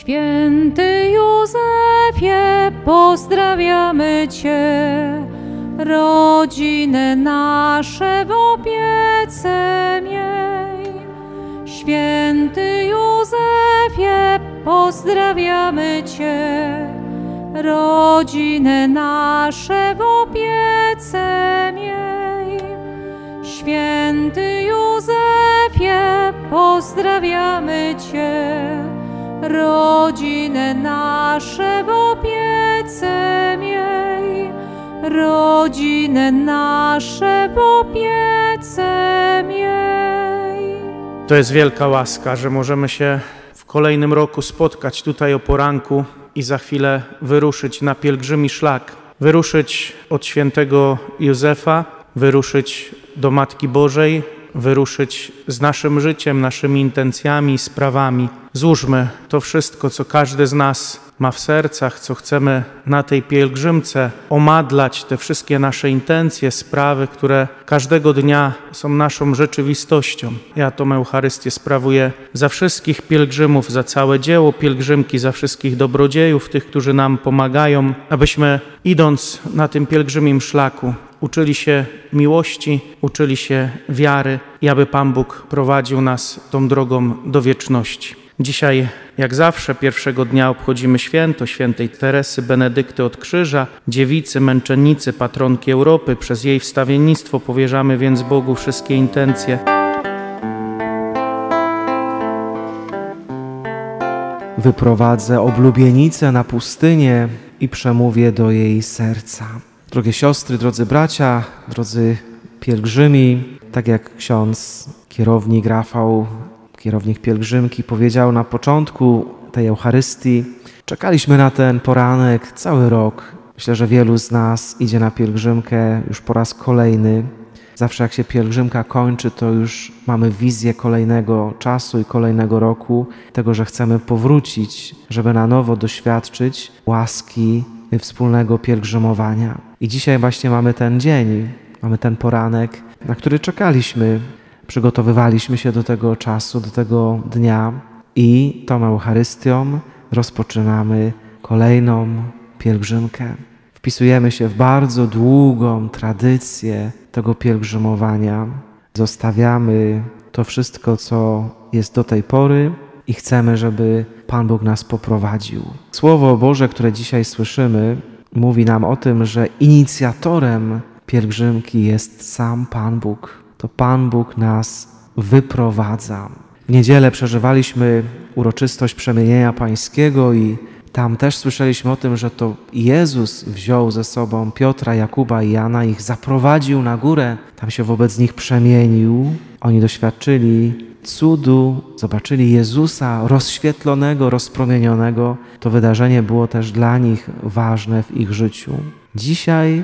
Święty Józefie, pozdrawiamy Cię, rodziny nasze w opiece miej. Święty Józefie, pozdrawiamy Cię, rodziny nasze w opiece miej. Święty Józefie, pozdrawiamy Cię, rodziny nasze w opiece miej. Rodziny nasze w opiece miej. To jest wielka łaska, że możemy się w kolejnym roku spotkać tutaj o poranku i za chwilę wyruszyć na pielgrzymi szlak. Wyruszyć od świętego Józefa, wyruszyć do Matki Bożej, wyruszyć z naszym życiem, naszymi intencjami, sprawami. Złóżmy to wszystko, co każdy z nas ma w sercach, co chcemy na tej pielgrzymce omadlać, te wszystkie nasze intencje, sprawy, które każdego dnia są naszą rzeczywistością. Ja tą Eucharystię sprawuję za wszystkich pielgrzymów, za całe dzieło pielgrzymki, za wszystkich dobrodziejów, tych, którzy nam pomagają, abyśmy idąc na tym pielgrzymim szlaku uczyli się miłości, uczyli się wiary i aby Pan Bóg prowadził nas tą drogą do wieczności. Dzisiaj, jak zawsze, pierwszego dnia obchodzimy święto świętej Teresy Benedykty od Krzyża, dziewicy, męczennicy, patronki Europy. Przez jej wstawiennictwo powierzamy więc Bogu wszystkie intencje. Wyprowadzę oblubienicę na pustynię i przemówię do jej serca. Drogie siostry, drodzy bracia, drodzy pielgrzymi, tak jak ksiądz kierownik Rafał, kierownik pielgrzymki, powiedział na początku tej Eucharystii, czekaliśmy na ten poranek cały rok. Myślę, że wielu z nas idzie na pielgrzymkę już po raz kolejny. Zawsze jak się pielgrzymka kończy, to już mamy wizję kolejnego czasu i kolejnego roku, tego, że chcemy powrócić, żeby na nowo doświadczyć łaski wspólnego pielgrzymowania. I dzisiaj właśnie mamy ten dzień, mamy ten poranek, na który czekaliśmy. Przygotowywaliśmy się do tego czasu, do tego dnia i tą Eucharystią rozpoczynamy kolejną pielgrzymkę. Wpisujemy się w bardzo długą tradycję tego pielgrzymowania. Zostawiamy to wszystko, co jest do tej pory i chcemy, żeby Pan Bóg nas poprowadził. Słowo Boże, które dzisiaj słyszymy, mówi nam o tym, że inicjatorem pielgrzymki jest sam Pan Bóg. To Pan Bóg nas wyprowadza. W niedzielę przeżywaliśmy uroczystość przemienienia pańskiego i tam też słyszeliśmy o tym, że to Jezus wziął ze sobą Piotra, Jakuba i Jana, ich zaprowadził na górę, tam się wobec nich przemienił. Oni doświadczyli cudu, zobaczyli Jezusa rozświetlonego, rozpromienionego. To wydarzenie było też dla nich ważne w ich życiu. Dzisiaj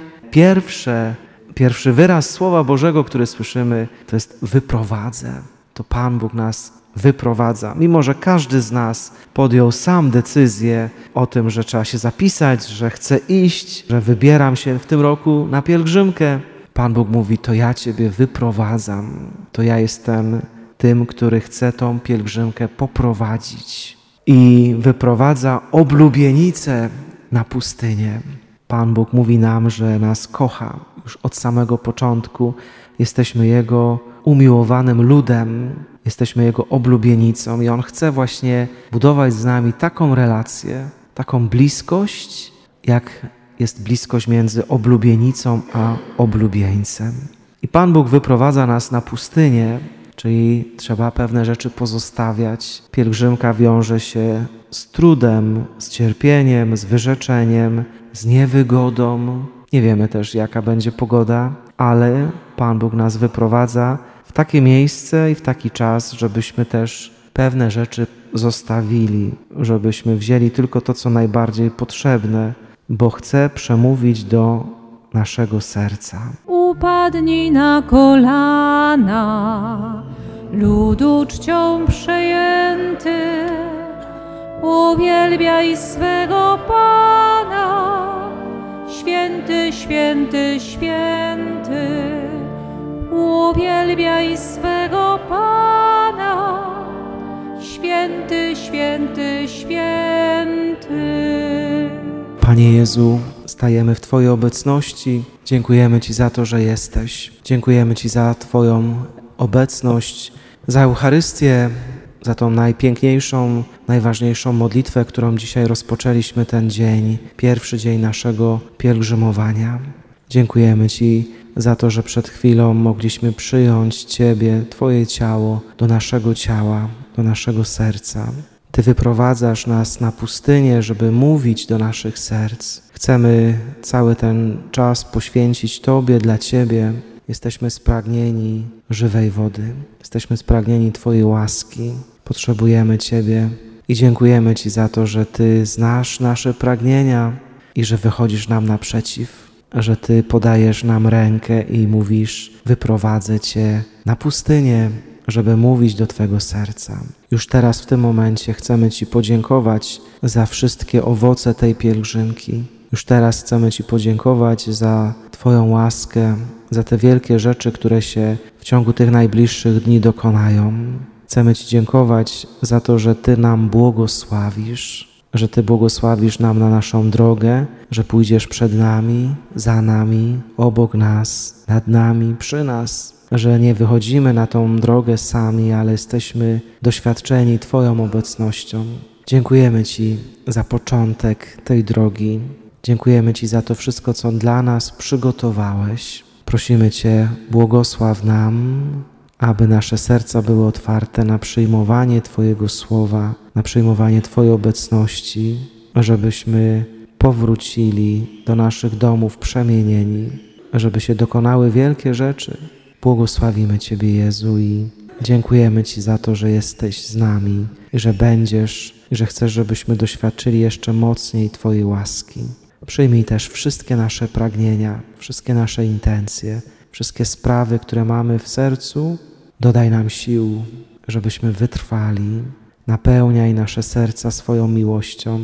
pierwszy wyraz Słowa Bożego, który słyszymy, to jest wyprowadzę. To Pan Bóg nas wyprowadza. Mimo że każdy z nas podjął sam decyzję o tym, że trzeba się zapisać, że chce iść, że wybieram się w tym roku na pielgrzymkę, Pan Bóg mówi, to ja Ciebie wyprowadzam. To ja jestem tym, który chce tą pielgrzymkę poprowadzić. I wyprowadza oblubienicę na pustynię. Pan Bóg mówi nam, że nas kocha. Już od samego początku jesteśmy Jego umiłowanym ludem, jesteśmy Jego oblubienicą i On chce właśnie budować z nami taką relację, taką bliskość, jak jest bliskość między oblubienicą a oblubieńcem. I Pan Bóg wyprowadza nas na pustynię, czyli trzeba pewne rzeczy pozostawiać. Pielgrzymka wiąże się z trudem, z cierpieniem, z wyrzeczeniem, z niewygodą. Nie wiemy też, jaka będzie pogoda, ale Pan Bóg nas wyprowadza w takie miejsce i w taki czas, żebyśmy też pewne rzeczy zostawili, żebyśmy wzięli tylko to, co najbardziej potrzebne, bo chce przemówić do naszego serca. Upadnij na kolana, ludu czcią przejęty, uwielbiaj swego Pana, święty, święty, święty. Uwielbiaj swego Pana, święty, święty, święty. Panie Jezu, stajemy w Twojej obecności. Dziękujemy Ci za to, że jesteś. Dziękujemy Ci za Twoją obecność, za Eucharystię, za tą najpiękniejszą, najważniejszą modlitwę, którą dzisiaj rozpoczęliśmy ten dzień, pierwszy dzień naszego pielgrzymowania. Dziękujemy Ci za to, że przed chwilą mogliśmy przyjąć Ciebie, Twoje ciało, do naszego ciała, do naszego serca. Ty wyprowadzasz nas na pustynię, żeby mówić do naszych serc. Chcemy cały ten czas poświęcić Tobie, dla Ciebie. Jesteśmy spragnieni żywej wody. Jesteśmy spragnieni Twojej łaski. Potrzebujemy Ciebie i dziękujemy Ci za to, że Ty znasz nasze pragnienia i że wychodzisz nam naprzeciw, że Ty podajesz nam rękę i mówisz: wyprowadzę Cię na pustynię, żeby mówić do Twego serca. Już teraz w tym momencie chcemy Ci podziękować za wszystkie owoce tej pielgrzymki. Już teraz chcemy Ci podziękować za Twoją łaskę, za te wielkie rzeczy, które się w ciągu tych najbliższych dni dokonają. Chcemy Ci dziękować za to, że Ty nam błogosławisz, że Ty błogosławisz nam na naszą drogę, że pójdziesz przed nami, za nami, obok nas, nad nami, przy nas, że nie wychodzimy na tą drogę sami, ale jesteśmy doświadczeni Twoją obecnością. Dziękujemy Ci za początek tej drogi. Dziękujemy Ci za to wszystko, co dla nas przygotowałeś. Prosimy Cię, błogosław nam, aby nasze serca były otwarte na przyjmowanie Twojego słowa, na przyjmowanie Twojej obecności, żebyśmy powrócili do naszych domów przemienieni, żeby się dokonały wielkie rzeczy. Błogosławimy Ciebie, Jezu, i dziękujemy Ci za to, że jesteś z nami i że będziesz, i że chcesz, żebyśmy doświadczyli jeszcze mocniej Twojej łaski. Przyjmij też wszystkie nasze pragnienia, wszystkie nasze intencje, wszystkie sprawy, które mamy w sercu. Dodaj nam sił, żebyśmy wytrwali. Napełniaj nasze serca swoją miłością,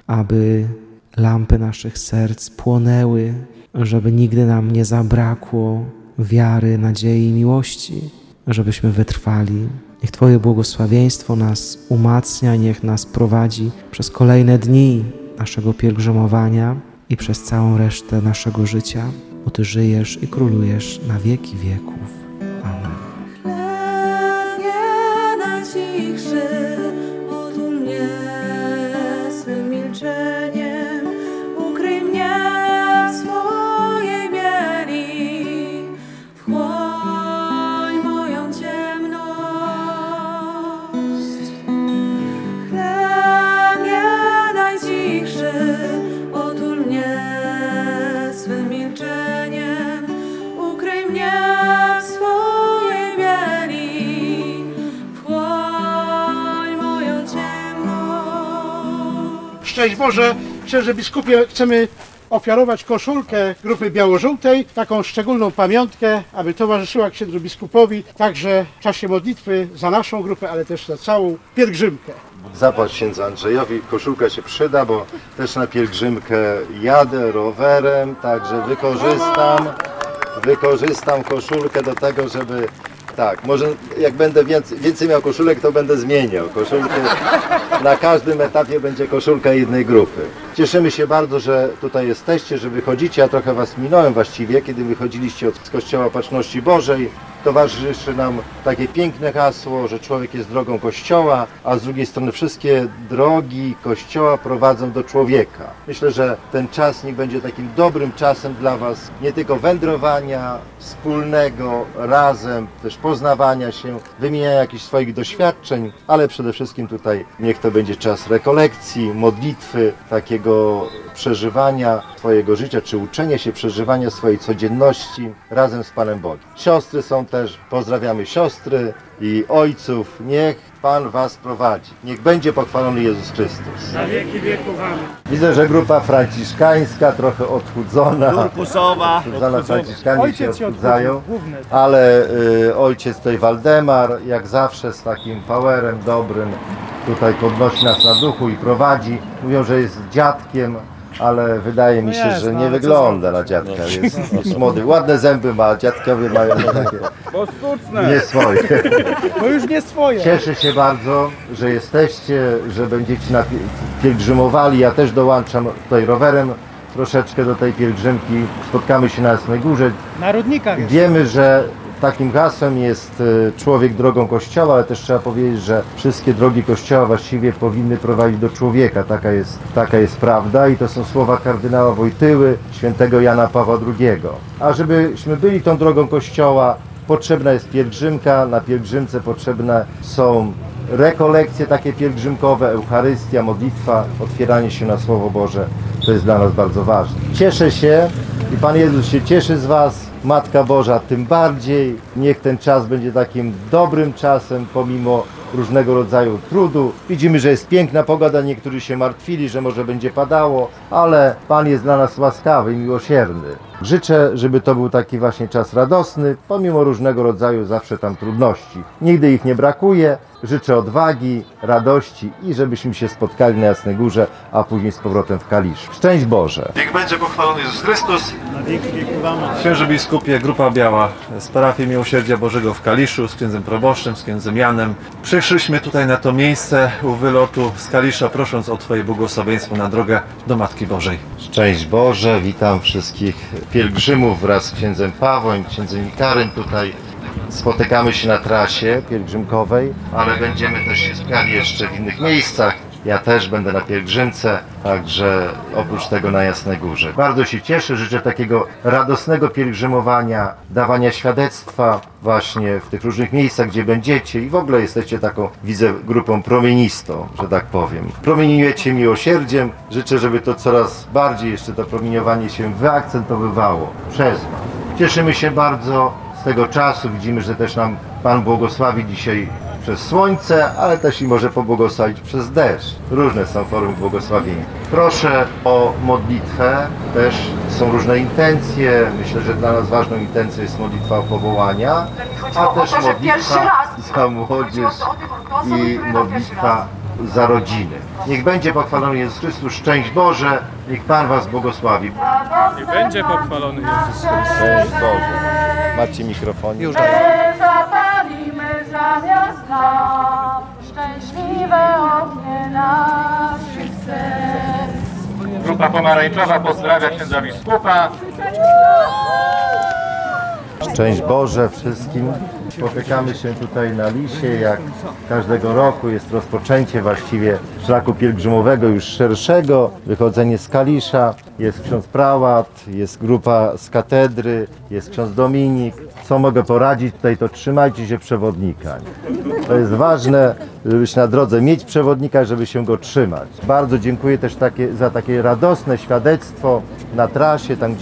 aby lampy naszych serc płonęły, żeby nigdy nam nie zabrakło wiary, nadziei i miłości, żebyśmy wytrwali. Niech Twoje błogosławieństwo nas umacnia, niech nas prowadzi przez kolejne dni naszego pielgrzymowania i przez całą resztę naszego życia, bo Ty żyjesz i królujesz na wieki wieków. Amen. Chlebie najcichszy, otul mnie swym milczeniem, ukryj mnie w swojej bieli, wchłoń moją ciemność. Chlebie najcichszy, otul mnie swym milczeniem, ukryj mnie w swojej bieli, wchłoń moją ciemność. Szczęść Boże, księże biskupie, chcemy ofiarować koszulkę grupy biało-żółtej, taką szczególną pamiątkę, aby towarzyszyła księdzu biskupowi także w czasie modlitwy za naszą grupę, ale też za całą pielgrzymkę. Zapłać księdzu Andrzejowi, koszulka się przyda, bo też na pielgrzymkę jadę rowerem, także wykorzystam koszulkę do tego, żeby... Tak, może jak będę więcej miał koszulek, to będę zmieniał. Koszulkę na każdym etapie będzie koszulka jednej grupy. Cieszymy się bardzo, że tutaj jesteście, że wychodzicie. Ja trochę Was minąłem właściwie, kiedy wychodziliście z Kościoła Opatrzności Bożej. Towarzyszy nam takie piękne hasło, że człowiek jest drogą Kościoła, a z drugiej strony wszystkie drogi Kościoła prowadzą do człowieka. Myślę, że ten czas niech będzie takim dobrym czasem dla Was, nie tylko wędrowania wspólnego, razem, też poznawania się, wymieniania jakichś swoich doświadczeń, ale przede wszystkim tutaj niech to będzie czas rekolekcji, modlitwy, takiego przeżywania swojego życia, czy uczenia się przeżywania swojej codzienności razem z Panem Bogiem. Siostry są też, pozdrawiamy siostry i ojców, niech Pan Was prowadzi. Niech będzie pochwalony Jezus Chrystus. Na wieki wieków. Amen. Widzę, że grupa franciszkańska, trochę odchudzona. Turkusowa. Franciszkanie się odchudzają, ale ojciec tutaj Waldemar, jak zawsze z takim powerem dobrym, tutaj podnosi nas na duchu i prowadzi. Mówią, że jest dziadkiem ale wydaje mi się, że nie wygląda na dziadka. Jest młody. Ładne zęby ma, dziadkowie mają takie nie swoje. No już nie swoje. Cieszę się bardzo, że jesteście, że będziecie pielgrzymowali. Ja też dołączam tutaj rowerem troszeczkę do tej pielgrzymki. Spotkamy się na Jasnej Górze. Na Rudnikach. Wiemy, że takim hasłem jest człowiek drogą Kościoła, ale też trzeba powiedzieć, że wszystkie drogi Kościoła właściwie powinny prowadzić do człowieka. Taka jest prawda i to są słowa kardynała Wojtyły, świętego Jana Pawła II. A żebyśmy byli tą drogą Kościoła, potrzebna jest pielgrzymka, na pielgrzymce potrzebne są rekolekcje takie pielgrzymkowe, Eucharystia, modlitwa, otwieranie się na Słowo Boże. To jest dla nas bardzo ważne. Cieszę się i Pan Jezus się cieszy z Was, Matka Boża tym bardziej. Niech ten czas będzie takim dobrym czasem, pomimo różnego rodzaju trudu. Widzimy, że jest piękna pogoda, niektórzy się martwili, że może będzie padało, ale Pan jest dla nas łaskawy i miłosierny. Życzę, żeby to był taki właśnie czas radosny, pomimo różnego rodzaju zawsze tam trudności. Nigdy ich nie brakuje. Życzę odwagi, radości i żebyśmy się spotkali na Jasnej Górze, a później z powrotem w Kaliszu. Szczęść Boże! Niech będzie pochwalony Jezus Chrystus. Księży biskupie, Grupa Biała z parafii Miłosierdzia Bożego w Kaliszu, z księdzem proboszczem, z księdzem Janem. Przyszliśmy tutaj na to miejsce u wylotu z Kalisza, prosząc o Twoje błogosławieństwo na drogę do Matki Bożej. Szczęść Boże! Witam wszystkich pielgrzymów wraz z księdzem Pawłem, księdzem Ikarym tutaj. Spotykamy się na trasie pielgrzymkowej, ale będziemy też się spotkali jeszcze w innych miejscach. Ja też będę na pielgrzymce, także oprócz tego na Jasnej Górze. Bardzo się cieszę, życzę takiego radosnego pielgrzymowania, dawania świadectwa właśnie w tych różnych miejscach, gdzie będziecie i w ogóle jesteście taką, widzę, grupą promienistą, że tak powiem. Promieniujecie miłosierdziem, życzę, żeby to coraz bardziej jeszcze to promieniowanie się wyakcentowywało przez Was. Cieszymy się bardzo z tego czasu, widzimy, że też nam Pan błogosławi dzisiaj przez słońce, ale też i może pobłogosławić przez deszcz. Różne są formy błogosławienia. Proszę o modlitwę, też są różne intencje. Myślę, że dla nas ważną intencją jest modlitwa o powołania, a też modlitwa za młodzież i modlitwa za rodziny. Niech będzie pochwalony Jezus Chrystus, szczęść Boże, niech Pan Was błogosławi. Niech będzie pochwalony Jezus Chrystus. Szczęść Boże. Macie mikrofon? Już Zapalimy zamiast nam szczęśliwe ognie naszych serc. Grupa Pomarańczowa pozdrawia księdza biskupa. Szczęść Boże wszystkim. Spotykamy się tutaj na Lisie, jak każdego roku jest rozpoczęcie właściwie szlaku pielgrzymowego już szerszego, wychodzenie z Kalisza, jest ksiądz prałat, jest grupa z katedry, jest ksiądz Dominik. Co mogę poradzić tutaj, to trzymajcie się przewodnika. To jest ważne, żeby się na drodze mieć przewodnika, żeby się go trzymać. Bardzo dziękuję też za takie radosne świadectwo na trasie, tam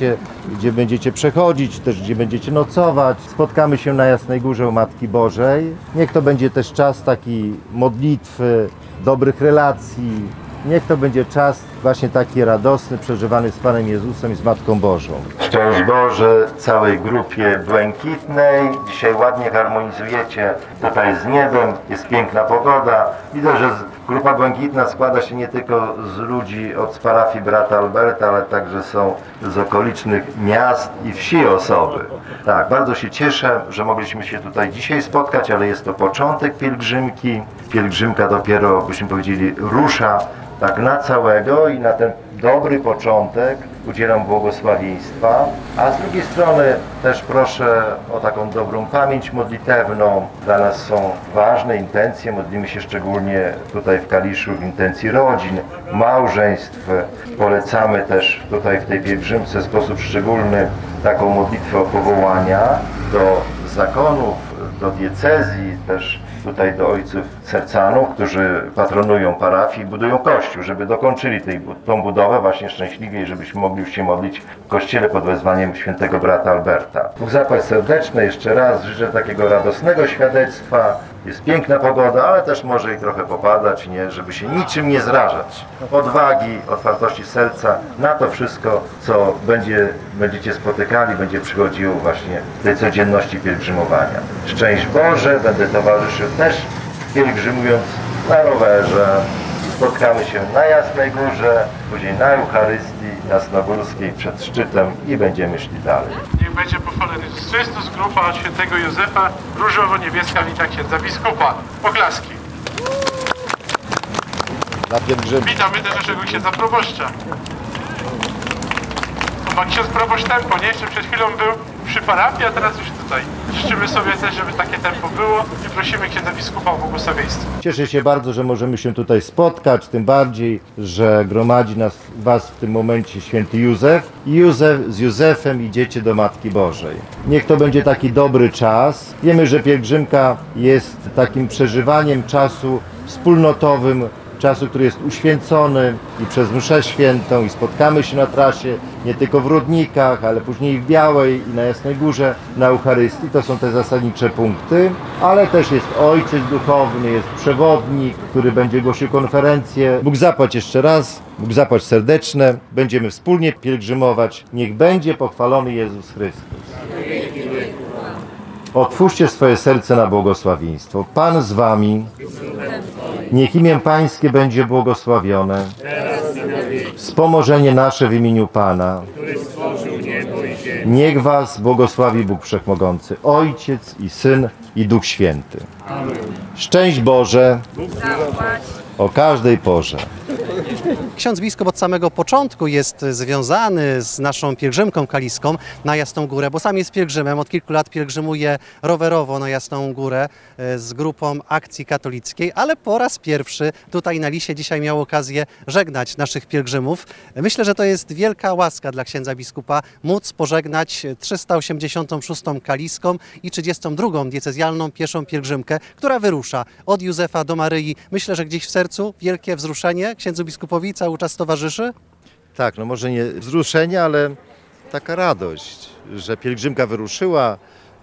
gdzie będziecie przechodzić, też gdzie będziecie nocować. Spotkamy się na Jasnej Górze u Matki Bożej. Niech to będzie też czas taki modlitwy, dobrych relacji. Niech to będzie czas właśnie taki radosny, przeżywany z Panem Jezusem i z Matką Bożą. Szczęść Boże całej grupie błękitnej. Dzisiaj ładnie harmonizujecie tutaj z niebem, jest piękna pogoda. Widzę, że grupa błękitna składa się nie tylko z ludzi od parafii brata Alberta, ale także są z okolicznych miast i wsi osoby. Tak, bardzo się cieszę, że mogliśmy się tutaj dzisiaj spotkać, ale jest to początek pielgrzymki. Pielgrzymka dopiero, byśmy powiedzieli, rusza tak na całego i na ten dobry początek udzielam błogosławieństwa, a z drugiej strony też proszę o taką dobrą pamięć modlitewną. Dla nas są ważne intencje, modlimy się szczególnie tutaj w Kaliszu w intencji rodzin, małżeństw. Polecamy też tutaj w tej pielgrzymce w sposób szczególny taką modlitwę o powołania do zakonów, do diecezji, też tutaj do ojców sercanów, którzy patronują parafii, budują kościół, żeby dokończyli tą budowę właśnie szczęśliwie i żebyśmy mogli już się modlić w kościele pod wezwaniem świętego brata Alberta. Bóg zapłać serdeczne, jeszcze raz życzę takiego radosnego świadectwa. Jest piękna pogoda, ale też może i trochę popadać, nie, żeby się niczym nie zrażać. Odwagi, otwartości serca na to wszystko, co będziecie spotykali, będzie przychodziło właśnie w tej codzienności pielgrzymowania. Szczęść Boże, będę towarzyszył też pielgrzymując na rowerze. Spotkamy się na Jasnej Górze, później na Eucharystii Jasnogórskiej przed szczytem i będziemy szli dalej. Niech będzie pochwalony Jezus Chrystus, grupa świętego Józefa, różowo-niebieska wita księdza biskupa. Oklaski. Na pielgrzymce. Witamy też naszego księdza proboszcza. Pan ksiądz proboszcz tempo, nie? Jeszcze przed chwilą był przy parafii, a teraz już tutaj. Życzymy sobie też, żeby takie tempo było i prosimy księdza biskupa o błogosławieństwo. Cieszę się bardzo, że możemy się tutaj spotkać, tym bardziej, że gromadzi was w tym momencie święty Józef. I z Józefem idziecie do Matki Bożej. Niech to będzie taki dobry czas. Wiemy, że pielgrzymka jest takim przeżywaniem czasu wspólnotowym, czasu, który jest uświęcony i przez mszę świętą i spotkamy się na trasie nie tylko w Rudnikach, ale później w Białej i na Jasnej Górze na Eucharystii. To są te zasadnicze punkty, ale też jest ojciec duchowny, jest przewodnik, który będzie głosił konferencję. Bóg zapłać jeszcze raz, Bóg zapłać serdeczne. Będziemy wspólnie pielgrzymować. Niech będzie pochwalony Jezus Chrystus. Otwórzcie swoje serce na błogosławieństwo. Pan z wami. Niech imię Pańskie będzie błogosławione. Wspomożenie nasze w imieniu Pana. Niech was błogosławi Bóg Wszechmogący, Ojciec i Syn i Duch Święty. Szczęść Boże o każdej porze. Ksiądz biskup od samego początku jest związany z naszą pielgrzymką kaliską na Jasną Górę, bo sam jest pielgrzymem. Od kilku lat pielgrzymuje rowerowo na Jasną Górę z grupą Akcji Katolickiej, ale po raz pierwszy tutaj na Lisie dzisiaj miał okazję żegnać naszych pielgrzymów. Myślę, że to jest wielka łaska dla księdza biskupa móc pożegnać 386. kaliską i 32. diecezjalną pieszą pielgrzymkę, która wyrusza od Józefa do Maryi. Myślę, że gdzieś w sercu wielkie wzruszenie księdzu biskupowi cały czas towarzyszy? Tak, no może nie wzruszenie, ale taka radość, że pielgrzymka wyruszyła,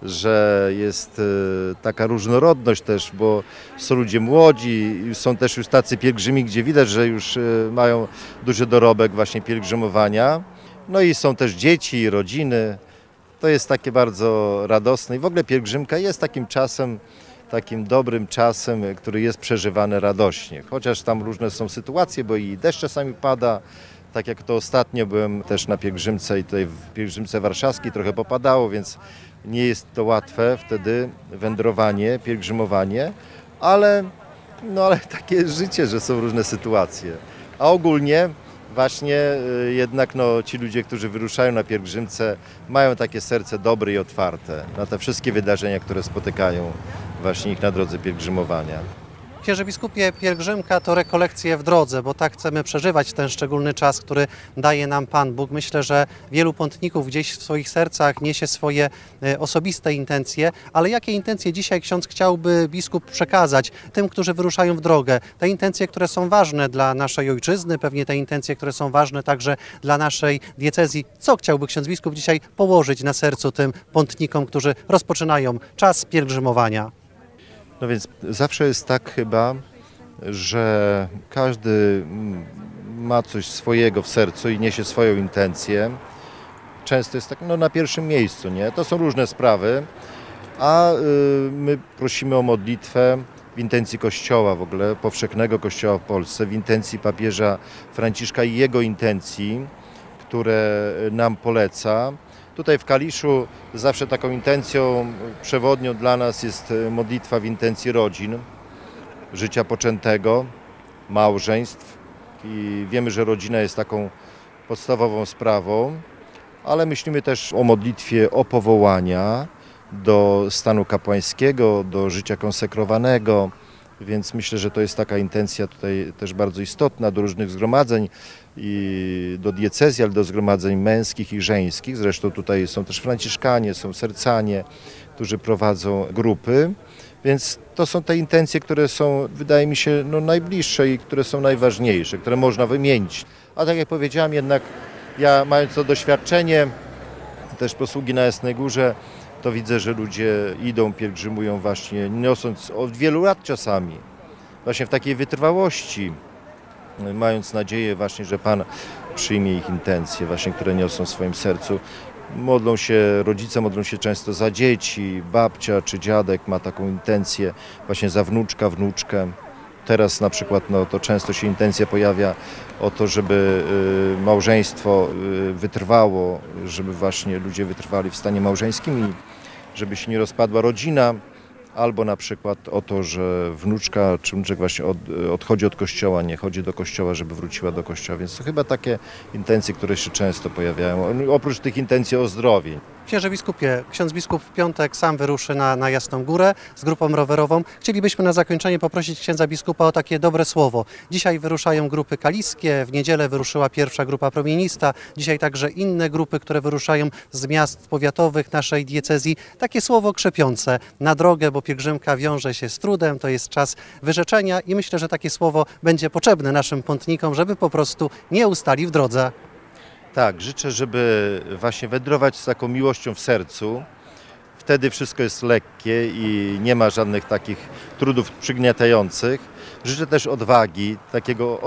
że jest taka różnorodność też, bo są ludzie młodzi, są też już tacy pielgrzymi, gdzie widać, że już mają duży dorobek właśnie pielgrzymowania. No i są też dzieci, rodziny. To jest takie bardzo radosne i w ogóle pielgrzymka jest takim czasem, takim dobrym czasem, który jest przeżywany radośnie. Chociaż tam różne są sytuacje, bo i deszcz czasami pada, tak jak to ostatnio byłem też na pielgrzymce i tutaj w pielgrzymce warszawskiej trochę popadało, więc nie jest to łatwe wtedy wędrowanie, pielgrzymowanie, ale takie jest życie, że są różne sytuacje. A ogólnie właśnie jednak ci ludzie, którzy wyruszają na pielgrzymce, mają takie serce dobre i otwarte na te wszystkie wydarzenia, które spotykają właśnie ich na drodze pielgrzymowania. Księże biskupie, pielgrzymka to rekolekcje w drodze, bo tak chcemy przeżywać ten szczególny czas, który daje nam Pan Bóg. Myślę, że wielu pątników gdzieś w swoich sercach niesie swoje osobiste intencje, ale jakie intencje dzisiaj ksiądz chciałby biskup przekazać tym, którzy wyruszają w drogę? Te intencje, które są ważne dla naszej ojczyzny, pewnie te intencje, które są ważne także dla naszej diecezji. Co chciałby ksiądz biskup dzisiaj położyć na sercu tym pątnikom, którzy rozpoczynają czas pielgrzymowania? No więc zawsze jest tak chyba, że każdy ma coś swojego w sercu i niesie swoją intencję. Często jest tak na pierwszym miejscu, nie? To są różne sprawy, a my prosimy o modlitwę w intencji Kościoła w ogóle, powszechnego Kościoła w Polsce, w intencji papieża Franciszka i jego intencji, które nam poleca. Tutaj w Kaliszu zawsze taką intencją przewodnią dla nas jest modlitwa w intencji rodzin, życia poczętego, małżeństw i wiemy, że rodzina jest taką podstawową sprawą, ale myślimy też o modlitwie o powołania do stanu kapłańskiego, do życia konsekrowanego, więc myślę, że to jest taka intencja tutaj też bardzo istotna do różnych zgromadzeń i do diecezji, ale do zgromadzeń męskich i żeńskich. Zresztą tutaj są też franciszkanie, są sercanie, którzy prowadzą grupy. Więc to są te intencje, które są, wydaje mi się, najbliższe i które są najważniejsze, które można wymienić. A tak jak powiedziałem, jednak ja mając to doświadczenie, też posługi na Jasnej Górze, to widzę, że ludzie idą, pielgrzymują właśnie, niosąc od wielu lat czasami, właśnie w takiej wytrwałości, mając nadzieję właśnie, że Pan przyjmie ich intencje, właśnie, które niosą w swoim sercu. Modlą się, rodzice modlą się często za dzieci, babcia czy dziadek ma taką intencję właśnie za wnuczka, wnuczkę. teraz na przykład to często się intencja pojawia o to, żeby małżeństwo wytrwało, żeby właśnie ludzie wytrwali w stanie małżeńskim i żeby się nie rozpadła rodzina, albo na przykład o to, że wnuczka czy wnuczek właśnie odchodzi od kościoła, nie chodzi do kościoła, żeby wróciła do kościoła, więc to chyba takie intencje, które się często pojawiają, oprócz tych intencji ozdrowień. Księże biskupie, ksiądz biskup w piątek sam wyruszy na Jasną Górę z grupą rowerową. Chcielibyśmy na zakończenie poprosić księdza biskupa o takie dobre słowo. Dzisiaj wyruszają grupy kaliskie, w niedzielę wyruszyła pierwsza grupa promienista, dzisiaj także inne grupy, które wyruszają z miast powiatowych naszej diecezji. Takie słowo krzepiące na drogę, bo pielgrzymka wiąże się z trudem, to jest czas wyrzeczenia i myślę, że takie słowo będzie potrzebne naszym pątnikom, żeby po prostu nie ustali w drodze. Tak, życzę, żeby właśnie wędrować z taką miłością w sercu. Wtedy wszystko jest lekkie i nie ma żadnych takich trudów przygniatających. Życzę też odwagi, takiego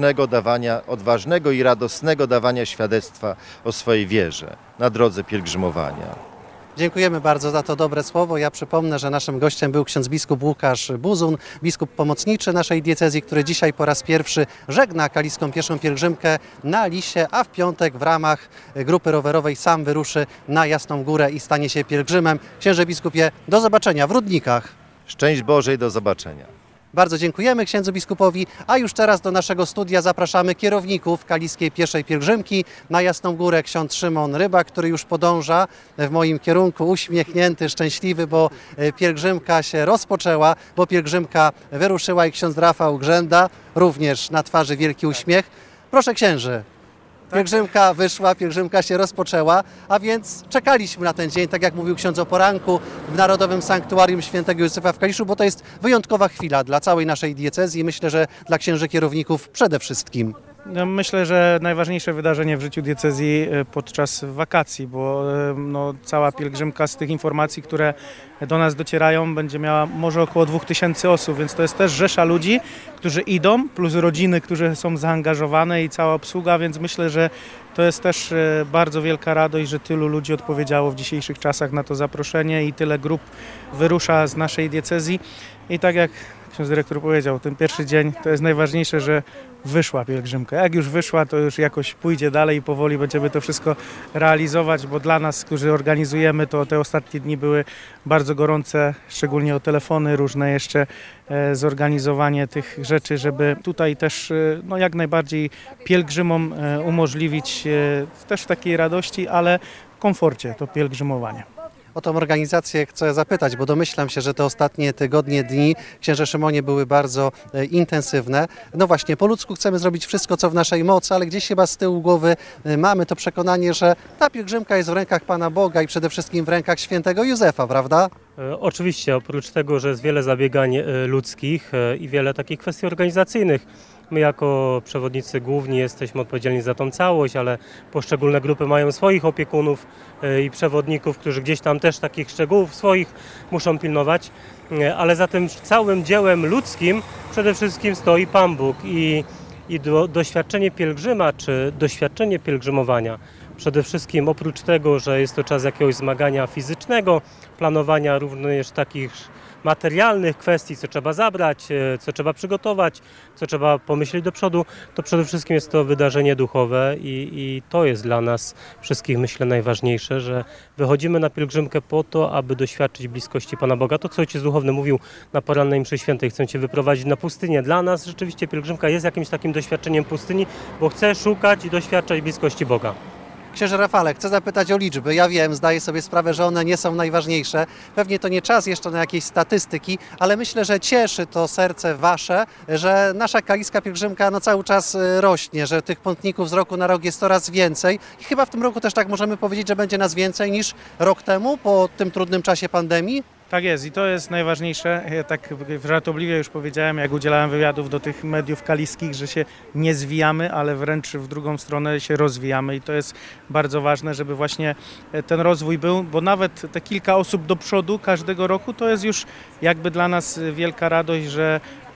odważnego i radosnego dawania świadectwa o swojej wierze na drodze pielgrzymowania. Dziękujemy bardzo za to dobre słowo. Ja przypomnę, że naszym gościem był ksiądz biskup Łukasz Buzun, biskup pomocniczy naszej diecezji, który dzisiaj po raz pierwszy żegna kaliską pieszą pielgrzymkę na Lisie, a w piątek w ramach grupy rowerowej sam wyruszy na Jasną Górę i stanie się pielgrzymem. Księże biskupie, do zobaczenia w Rudnikach. Szczęść Boże i do zobaczenia. Bardzo dziękujemy księdzu biskupowi, a już teraz do naszego studia zapraszamy kierowników kaliskiej pieszej pielgrzymki na Jasną Górę. Ksiądz Szymon Rybak, który już podąża w moim kierunku, uśmiechnięty, szczęśliwy, bo pielgrzymka się rozpoczęła, bo pielgrzymka wyruszyła i ksiądz Rafał Grzęda, również na twarzy wielki uśmiech. Proszę księży. Pielgrzymka wyszła, pielgrzymka się rozpoczęła, a więc czekaliśmy na ten dzień, tak jak mówił ksiądz o poranku, w Narodowym Sanktuarium Świętego Józefa w Kaliszu, bo to jest wyjątkowa chwila dla całej naszej diecezji i myślę, że dla księży kierowników przede wszystkim. Myślę, że najważniejsze wydarzenie w życiu diecezji podczas wakacji, bo cała pielgrzymka z tych informacji, które do nas docierają, będzie miała może około 2000 osób, więc to jest też rzesza ludzi, którzy idą, plus rodziny, które są zaangażowane i cała obsługa, więc myślę, że to jest też bardzo wielka radość, że tylu ludzi odpowiedziało w dzisiejszych czasach na to zaproszenie i tyle grup wyrusza z naszej diecezji. I tak jak ksiądz dyrektor powiedział, ten pierwszy dzień to jest najważniejsze, że wyszła pielgrzymka. Jak już wyszła, to już jakoś pójdzie dalej i powoli będziemy to wszystko realizować, bo dla nas, którzy organizujemy, to te ostatnie dni były bardzo gorące, szczególnie o telefony różne jeszcze, zorganizowanie tych rzeczy, żeby tutaj też jak najbardziej pielgrzymom umożliwić też w takiej radości, ale w komforcie to pielgrzymowanie. O tą organizację chcę zapytać, bo domyślam się, że te ostatnie tygodnie, dni, księże Szymonie, były bardzo intensywne. No właśnie, po ludzku chcemy zrobić wszystko, co w naszej mocy, ale gdzieś chyba z tyłu głowy mamy to przekonanie, że ta pielgrzymka jest w rękach Pana Boga i przede wszystkim w rękach świętego Józefa, prawda? Oczywiście, oprócz tego, że jest wiele zabiegań ludzkich i wiele takich kwestii organizacyjnych. My jako przewodnicy główni jesteśmy odpowiedzialni za tą całość, ale poszczególne grupy mają swoich opiekunów i przewodników, którzy gdzieś tam też takich szczegółów swoich muszą pilnować. Ale za tym całym dziełem ludzkim przede wszystkim stoi Pan Bóg i doświadczenie pielgrzyma czy doświadczenie pielgrzymowania. Przede wszystkim oprócz tego, że jest to czas jakiegoś zmagania fizycznego, planowania również takich materialnych kwestii, co trzeba zabrać, co trzeba przygotować, co trzeba pomyśleć do przodu, to przede wszystkim jest to wydarzenie duchowe i to jest dla nas wszystkich, myślę, najważniejsze, że wychodzimy na pielgrzymkę po to, aby doświadczyć bliskości Pana Boga. To, co ojciec duchowny mówił na porannej mszy świętej, chcę Cię wyprowadzić na pustynię. Dla nas rzeczywiście pielgrzymka jest jakimś takim doświadczeniem pustyni, bo chcę szukać i doświadczać bliskości Boga. Księże Rafale, chcę zapytać o liczby. Ja wiem, zdaję sobie sprawę, że one nie są najważniejsze. Pewnie to nie czas jeszcze na jakieś statystyki, ale myślę, że cieszy to serce wasze, że nasza kaliska pielgrzymka cały czas rośnie, że tych pątników z roku na rok jest coraz więcej. I chyba w tym roku też tak możemy powiedzieć, że będzie nas więcej niż rok temu po tym trudnym czasie pandemii. Tak jest i to jest najważniejsze. Ja tak żartobliwie już powiedziałem, jak udzielałem wywiadów do tych mediów kaliskich, że się nie zwijamy, ale wręcz w drugą stronę się rozwijamy i to jest bardzo ważne, żeby właśnie ten rozwój był, bo nawet te kilka osób do przodu każdego roku to jest już jakby dla nas wielka radość, że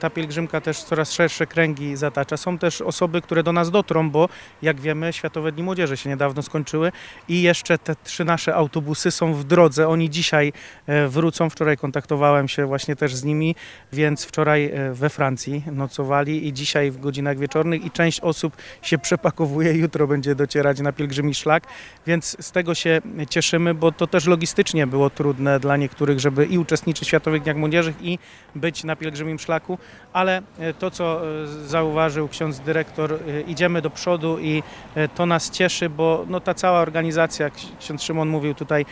ta pielgrzymka też coraz szersze kręgi zatacza. Są też osoby, które do nas dotrą, bo jak wiemy, Światowe Dni Młodzieży się niedawno skończyły i jeszcze te 3 nasze autobusy są w drodze. Oni dzisiaj wrócą. Wczoraj kontaktowałem się właśnie też z nimi, więc wczoraj we Francji nocowali i dzisiaj w godzinach wieczornych i część osób się przepakowuje. Jutro będzie docierać na pielgrzymi szlak, więc z tego się cieszymy, bo to też logistycznie było trudne dla niektórych, żeby i uczestniczyć w Światowych Dniach Młodzieży i być na pielgrzymim szlaku, ale to, co zauważył ksiądz dyrektor, idziemy do przodu i to nas cieszy, bo no, ta cała organizacja, ksiądz Szymon mówił tutaj,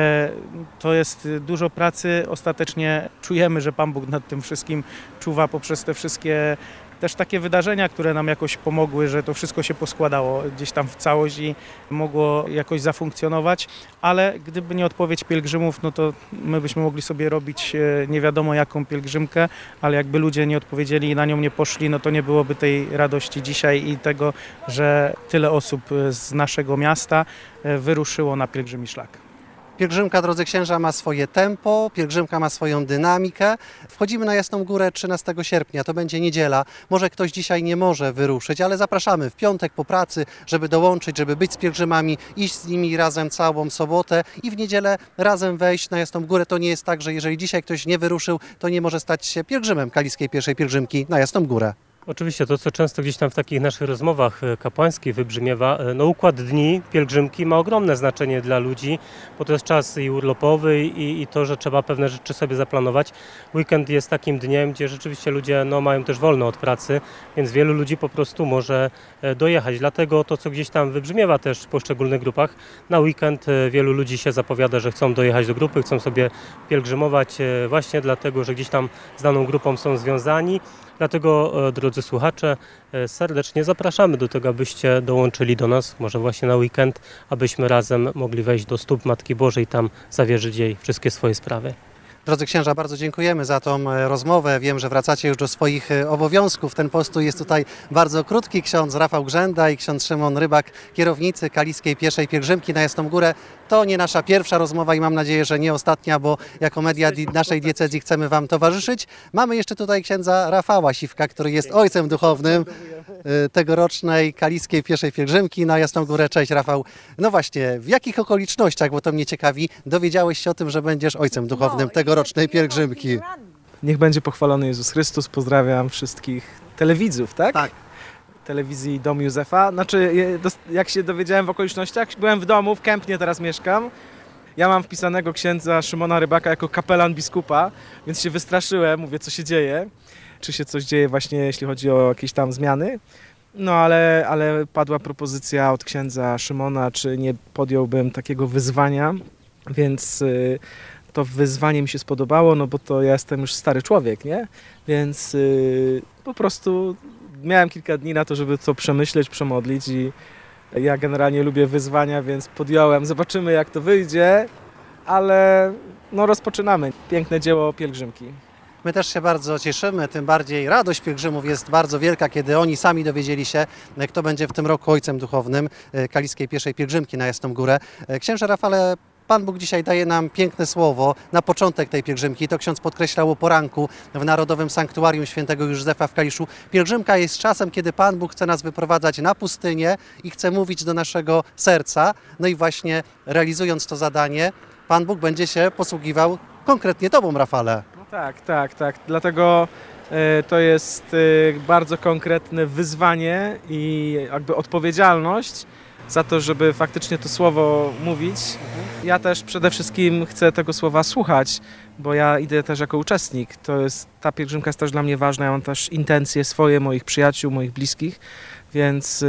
to jest dużo pracy. Ostatecznie czujemy, że Pan Bóg nad tym wszystkim czuwa poprzez te wszystkie też takie wydarzenia, które nam jakoś pomogły, że to wszystko się poskładało gdzieś tam w całość i mogło jakoś zafunkcjonować, ale gdyby nie odpowiedź pielgrzymów, no to my byśmy mogli sobie robić nie wiadomo jaką pielgrzymkę, ale jakby ludzie nie odpowiedzieli i na nią nie poszli, no to nie byłoby tej radości dzisiaj i tego, że tyle osób z naszego miasta wyruszyło na pielgrzymi szlak. Pielgrzymka, drodzy księża, ma swoje tempo, pielgrzymka ma swoją dynamikę. Wchodzimy na Jasną Górę 13 sierpnia, to będzie niedziela. Może ktoś dzisiaj nie może wyruszyć, ale zapraszamy w piątek po pracy, żeby dołączyć, żeby być z pielgrzymami, iść z nimi razem całą sobotę i w niedzielę razem wejść na Jasną Górę. To nie jest tak, że jeżeli dzisiaj ktoś nie wyruszył, to nie może stać się pielgrzymem Kaliskiej Pierwszej Pielgrzymki na Jasną Górę. Oczywiście to, co często gdzieś tam w takich naszych rozmowach kapłańskich wybrzmiewa, no układ dni pielgrzymki ma ogromne znaczenie dla ludzi, bo to jest czas i urlopowy i to, że trzeba pewne rzeczy sobie zaplanować. Weekend jest takim dniem, gdzie rzeczywiście ludzie no, mają też wolno od pracy, więc wielu ludzi po prostu może dojechać. Dlatego to, co gdzieś tam wybrzmiewa też w poszczególnych grupach, na weekend wielu ludzi się zapowiada, że chcą dojechać do grupy, chcą sobie pielgrzymować właśnie dlatego, że gdzieś tam z daną grupą są związani. Dlatego, drodzy słuchacze, serdecznie zapraszamy do tego, abyście dołączyli do nas, może właśnie na weekend, abyśmy razem mogli wejść do stóp Matki Bożej i tam zawierzyć jej wszystkie swoje sprawy. Drodzy księża, bardzo dziękujemy za tą rozmowę. Wiem, że wracacie już do swoich obowiązków. Ten postój jest tutaj bardzo krótki. Ksiądz Rafał Grzęda i ksiądz Szymon Rybak, kierownicy Kaliskiej Pierwszej Pielgrzymki na Jasną Górę. To nie nasza pierwsza rozmowa i mam nadzieję, że nie ostatnia, bo jako media naszej diecezji chcemy Wam towarzyszyć. Mamy jeszcze tutaj księdza Rafała Siwka, który jest ojcem duchownym tegorocznej Kaliskiej Pierwszej Pielgrzymki na Jasną Górę. Cześć Rafał. No właśnie, w jakich okolicznościach, bo to mnie ciekawi, dowiedziałeś się o tym, że będziesz ojcem duchownym tegorocznej pielgrzymki? Niech będzie pochwalony Jezus Chrystus. Pozdrawiam wszystkich telewidzów, tak? Tak. Telewizji Dom Józefa. Znaczy, jak się dowiedziałem w okolicznościach, byłem w domu, w Kępnie teraz mieszkam. Ja mam wpisanego księdza Szymona Rybaka jako kapelan biskupa, więc się wystraszyłem, mówię, co się dzieje. Czy się coś dzieje właśnie, jeśli chodzi o jakieś tam zmiany. No ale padła propozycja od księdza Szymona, czy nie podjąłbym takiego wyzwania, więc to wyzwanie mi się spodobało, no bo to ja jestem już stary człowiek, nie? Więc po prostu miałem kilka dni na to, żeby to przemyśleć, przemodlić i ja generalnie lubię wyzwania, więc podjąłem. Zobaczymy, jak to wyjdzie, ale no rozpoczynamy. Piękne dzieło pielgrzymki. My też się bardzo cieszymy, tym bardziej radość pielgrzymów jest bardzo wielka, kiedy oni sami dowiedzieli się, kto będzie w tym roku ojcem duchownym Kaliskiej Pierwszej Pielgrzymki na Jasną Górę. Księże Rafale, Pan Bóg dzisiaj daje nam piękne słowo na początek tej pielgrzymki. To ksiądz podkreślał o poranku w Narodowym Sanktuarium Świętego Józefa w Kaliszu. Pielgrzymka jest czasem, kiedy Pan Bóg chce nas wyprowadzać na pustynię i chce mówić do naszego serca. No i właśnie realizując to zadanie, Pan Bóg będzie się posługiwał konkretnie Tobą, Rafale. Tak. Dlatego to jest bardzo konkretne wyzwanie i jakby odpowiedzialność za to, żeby faktycznie to słowo mówić. Ja też przede wszystkim chcę tego słowa słuchać, bo ja idę też jako uczestnik. Ta pielgrzymka jest też dla mnie ważna. Ja mam też intencje swoje, moich przyjaciół, moich bliskich, więc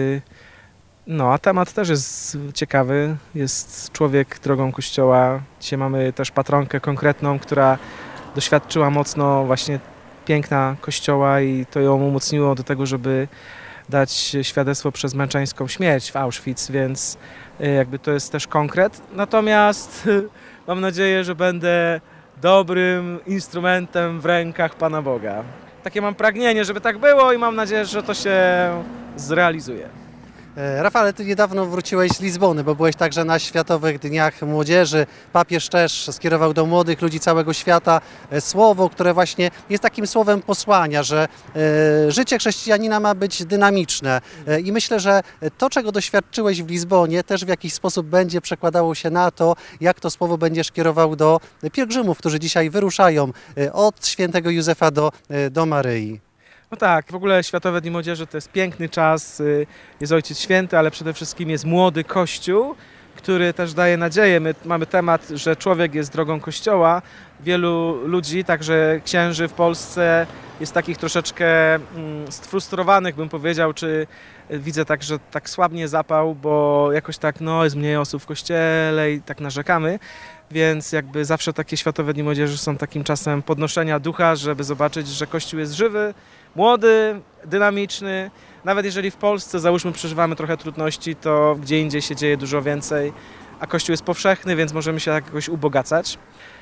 no, a temat też jest ciekawy. Jest człowiek drogą Kościoła. Dzisiaj mamy też patronkę konkretną, która doświadczyła mocno właśnie piękna Kościoła i to ją umocniło do tego, żeby dać świadectwo przez męczeńską śmierć w Auschwitz, więc jakby to jest też konkret. Natomiast mam nadzieję, że będę dobrym instrumentem w rękach Pana Boga. Takie mam pragnienie, żeby tak było i mam nadzieję, że to się zrealizuje. Rafale, ty niedawno wróciłeś z Lizbony, bo byłeś także na Światowych Dniach Młodzieży. Papież też skierował do młodych ludzi całego świata słowo, które właśnie jest takim słowem posłania, że życie chrześcijanina ma być dynamiczne. I myślę, że to, czego doświadczyłeś w Lizbonie, też w jakiś sposób będzie przekładało się na to, jak to słowo będziesz kierował do pielgrzymów, którzy dzisiaj wyruszają od świętego Józefa do Maryi. No tak, w ogóle Światowe Dni Młodzieży to jest piękny czas, jest Ojciec Święty, ale przede wszystkim jest młody Kościół, który też daje nadzieję. My mamy temat, że człowiek jest drogą Kościoła. Wielu ludzi, także księży w Polsce jest takich troszeczkę sfrustrowanych, bym powiedział, czy widzę tak, że tak słabnie zapał, bo jakoś tak jest mniej osób w Kościele i tak narzekamy. Więc jakby zawsze takie Światowe Dni Młodzieży są takim czasem podnoszenia ducha, żeby zobaczyć, że Kościół jest żywy, młody, dynamiczny. Nawet jeżeli w Polsce, załóżmy, przeżywamy trochę trudności, to gdzie indziej się dzieje dużo więcej, a Kościół jest powszechny, więc możemy się tak jakoś ubogacać.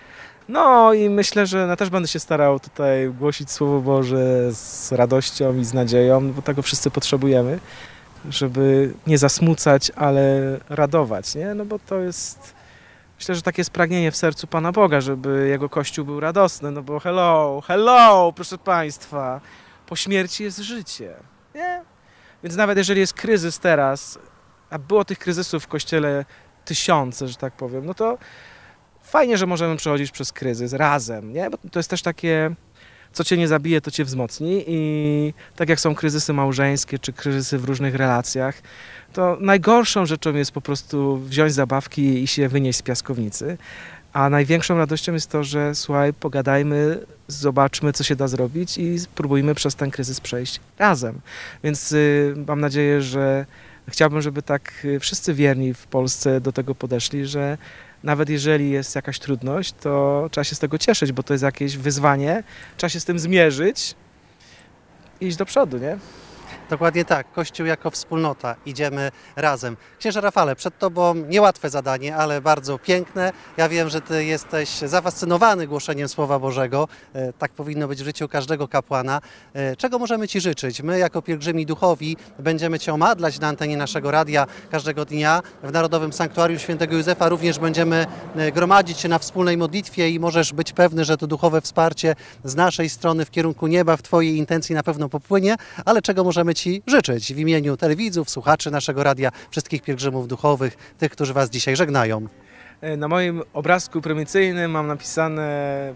No i myślę, że też będę się starał tutaj głosić Słowo Boże z radością i z nadzieją, bo tego wszyscy potrzebujemy, żeby nie zasmucać, ale radować, nie? No bo to jest... Myślę, że takie jest pragnienie w sercu Pana Boga, żeby Jego Kościół był radosny, no bo hello, proszę Państwa, po śmierci jest życie, nie? Więc nawet jeżeli jest kryzys teraz, a było tych kryzysów w Kościele tysiące, że tak powiem, no to fajnie, że możemy przechodzić przez kryzys razem, nie? Bo to jest też takie, co cię nie zabije, to cię wzmocni i tak jak są kryzysy małżeńskie, czy kryzysy w różnych relacjach, to najgorszą rzeczą jest po prostu wziąć zabawki i się wynieść z piaskownicy, a największą radością jest to, że słuchaj, pogadajmy, zobaczmy, co się da zrobić i spróbujmy przez ten kryzys przejść razem. Więc mam nadzieję, że chciałbym, żeby tak wszyscy wierni w Polsce do tego podeszli, że nawet jeżeli jest jakaś trudność, to trzeba się z tego cieszyć, bo to jest jakieś wyzwanie, trzeba się z tym zmierzyć i iść do przodu, nie? Dokładnie tak, Kościół jako wspólnota, idziemy razem. Księże Rafale, przed Tobą niełatwe zadanie, ale bardzo piękne. Ja wiem, że Ty jesteś zafascynowany głoszeniem Słowa Bożego. Tak powinno być w życiu każdego kapłana. Czego możemy Ci życzyć? My jako pielgrzymi duchowi będziemy Cię omadlać na antenie naszego radia każdego dnia. W Narodowym Sanktuarium Świętego Józefa również będziemy gromadzić się na wspólnej modlitwie i możesz być pewny, że to duchowe wsparcie z naszej strony w kierunku nieba w Twojej intencji na pewno popłynie, ale czego możemy Ci życzyć w imieniu telewidzów, słuchaczy naszego radia, wszystkich pielgrzymów duchowych, tych, którzy Was dzisiaj żegnają? Na moim obrazku prymicyjnym mam napisane: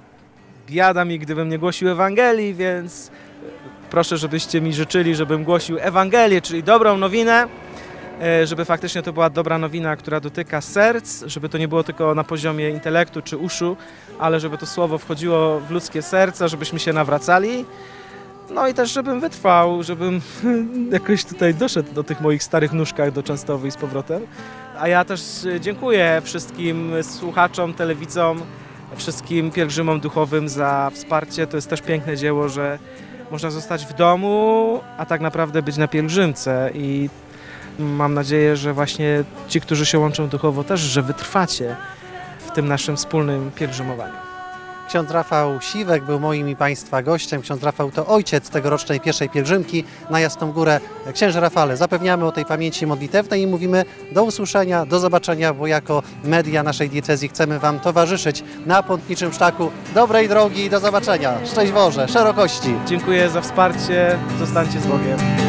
biada mi, gdybym nie głosił Ewangelii, więc proszę, żebyście mi życzyli, żebym głosił Ewangelię, czyli dobrą nowinę, żeby faktycznie to była dobra nowina, która dotyka serc, żeby to nie było tylko na poziomie intelektu czy uszu, ale żeby to słowo wchodziło w ludzkie serca, żebyśmy się nawracali. No i też, żebym wytrwał, żebym jakoś tutaj doszedł do tych moich starych nóżkach do Częstochowy i z powrotem. A ja też dziękuję wszystkim słuchaczom, telewidzom, wszystkim pielgrzymom duchowym za wsparcie. To jest też piękne dzieło, że można zostać w domu, a tak naprawdę być na pielgrzymce. I mam nadzieję, że właśnie ci, którzy się łączą duchowo też, że wytrwacie w tym naszym wspólnym pielgrzymowaniu. Ksiądz Rafał Siwek był moim i Państwa gościem. Ksiądz Rafał to ojciec tegorocznej pierwszej pielgrzymki na Jasną Górę. Księże Rafale, zapewniamy o tej pamięci modlitewnej i mówimy do usłyszenia, do zobaczenia, bo jako media naszej diecezji chcemy Wam towarzyszyć na pątniczym szlaku dobrej drogi i do zobaczenia. Szczęść Boże, szerokości. Dziękuję za wsparcie, zostańcie z Bogiem.